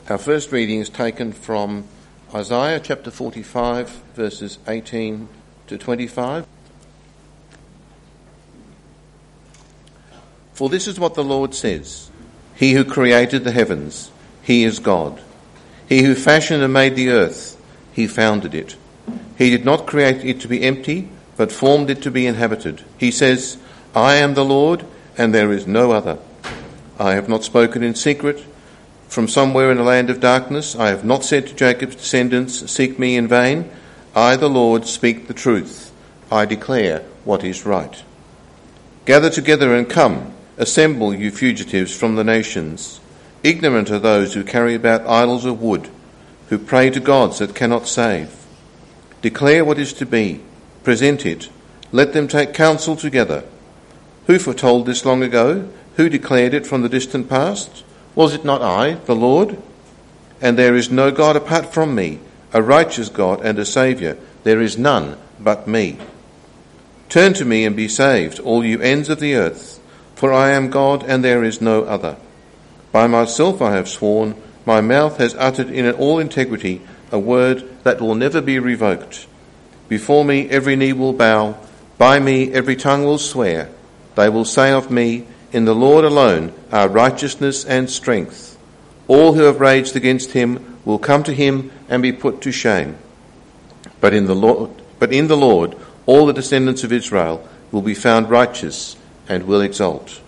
Our first reading is taken from Isaiah chapter 45, verses 18 to 25. For this is what the Lord says, He who created the heavens, He is God. He who fashioned and made the earth, He founded it. He did not create it to be empty, but formed it to be inhabited. He says, I am the Lord, and there is no other. I have not spoken in secret. From somewhere in a land of darkness, I have not said to Jacob's descendants, seek me in vain. I, the Lord, speak the truth. I declare what is right. Gather together and come. Assemble, you fugitives from the nations. Ignorant are those who carry about idols of wood, who pray to gods that cannot save. Declare what is to be. Present it. Let them take counsel together. Who foretold this long ago? Who declared it from the distant past? Was it not I, the Lord? And there is no God apart from me, a righteous God and a Saviour. There is none but me. Turn to me and be saved, all you ends of the earth, for I am God and there is no other. By myself I have sworn, my mouth has uttered in all integrity a word that will never be revoked. Before me every knee will bow, by me every tongue will swear. They will say of me, in the Lord alone are righteousness and strength. All who have raged against him will come to him and be put to shame. But in the Lord, all the descendants of Israel will be found righteous and will exult.